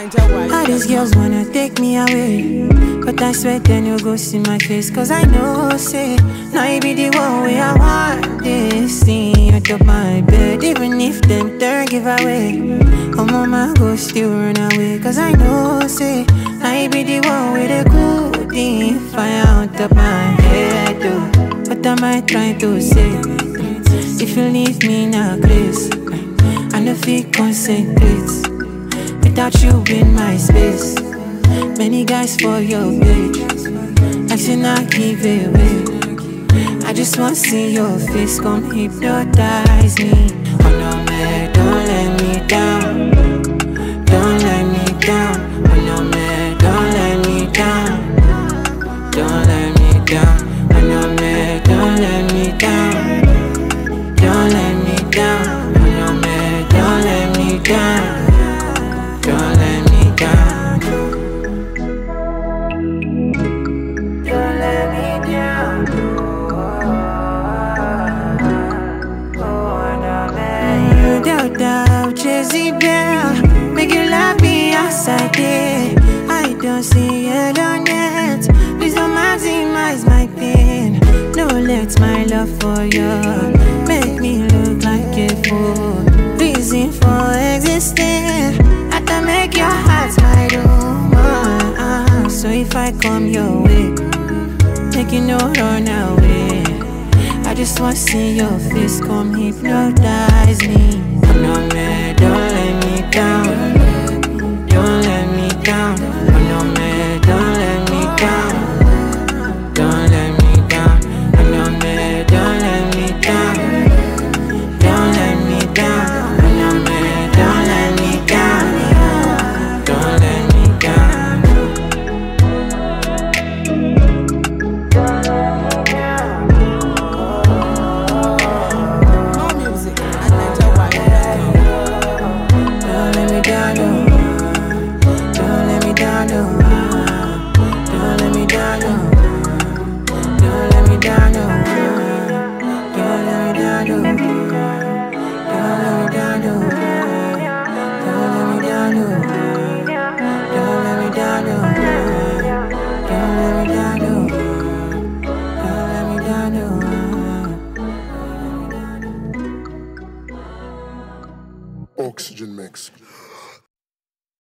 All these girls wanna take me away, but I swear then you'll go see my face. Cause I know, say, now you be the one way I want this thing out of my bed. Even if them turn give away, oh mama go still run away. Cause I know, say, now you be the one with the good thing fire out of my head, oh. What am I trying to say? If you leave me now, Grace, I know if you concentrate without you in my space. Many guys for your page, I should not give it away. I just want to see your face, come hypnotize me. Oh no man, don't let me down. Don't let me down. Oh no man, don't let me down. Don't let me down. Oh no man, don't let me down. Don't let me down. Oh no man, don't let me down. Don't let me down. Don't let me down. Oh, no, man. You doubt, Jezebel. Make you love me as I did. I don't see it on yet. Please don't maximize my pain. No, let my love for you make me look like a fool. Reason for existing. To make your heart my room. So if I come your way, make you no run away. I just want to see your face, come hypnotize me. Oh no man, don't let me down. Don't let me down. Oh no man, don't let me down. Don't let me down. Oh no man, don't let me down. Don't let me down. Oh no man, don't let me down. Don't let me down. Don't let me down. More music at NigerWide.com. Don't let me down, no. Don't let me down, no. Don't let me down, no. Don't let me down, no. Don't let me down, no. Don't let me down, no. Don't let me down, no. Don't let me down, no. Don't let me down, no. Don't let me down, no. Oxygen mix.